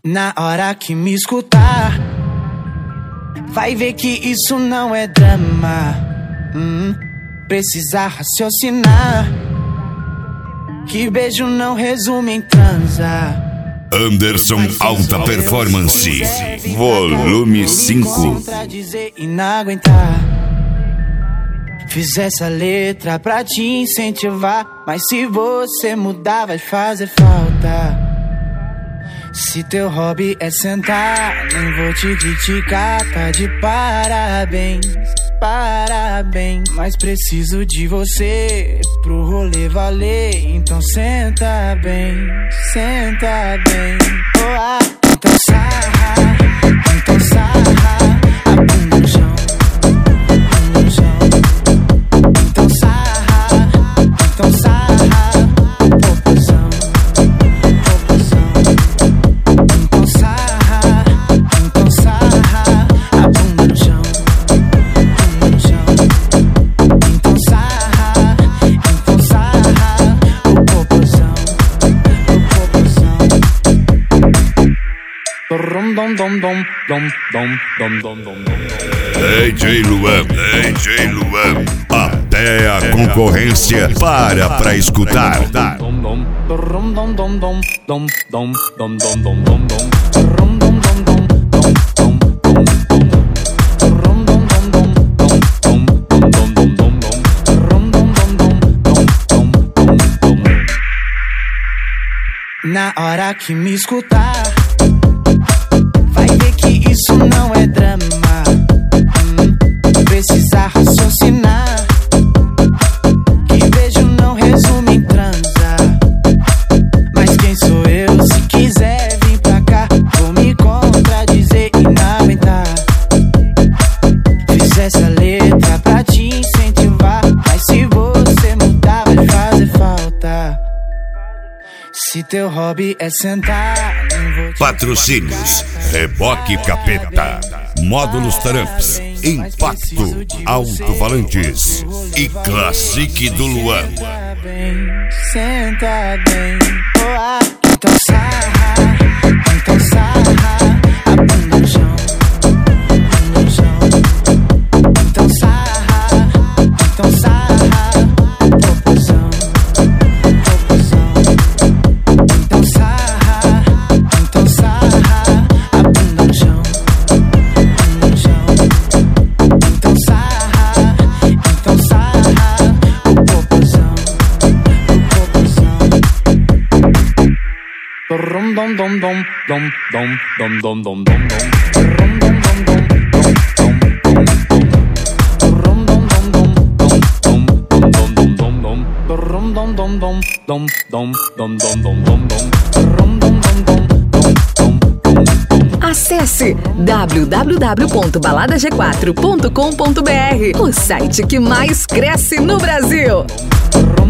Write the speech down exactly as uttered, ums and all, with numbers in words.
Na hora que me escutar, vai ver que isso não é drama. hum, Precisa raciocinar, que beijo não resume em transar. Anderson Alta Performance, volume cinco. Dizer e não aguentar. Fiz essa letra pra te incentivar, mas se você mudar vai fazer falta. Se teu hobby é sentar, nem vou te criticar, tá de parabéns, parabéns. Mas preciso de você pro rolê valer, então senta bem, senta bem. Oh, ah, então sarra, então sarra a bunda no chão, no chão. Então sarra, então sarra o popozão, popozão. Então sarra, então sarra a bunda no chão, no chão. Então sarra, então sarra o popozão, o popozão. Dom dom dom dom dom dom dom dom. D J Luan, D J Luan, até a concorrência para pra escutar. Na hora que me escutar, vai ver que isso não é drama. hum, Precisa raciocinar, que beijo não resume em transar. Mas quem sou eu? Se quiser vir pra cá, vou me contradizer e não aguentar. Fiz essa letra pra te incentivar, mas se você mudar vai fazer falta. Se teu hobby é sentar, nem vou te... Patrocínios: Reboque Capeta, Módulos Tramps, Impacto, Alto-Falantes e Classic do Luan. Senta bem, senta bem. Oh, ah, então sarra, então sarra a bunda no chão, no chão. Então sarra, então sarra o popozão, popozão. Então sarra, então sarra a bunda no chão, no chão. Então sarra, então sarra o popozão, o popozão. Dom dom dom dom dom dom dom dom dom. Acesse w w w ponto balada g quatro ponto com ponto b r, o site que mais cresce no Brasil.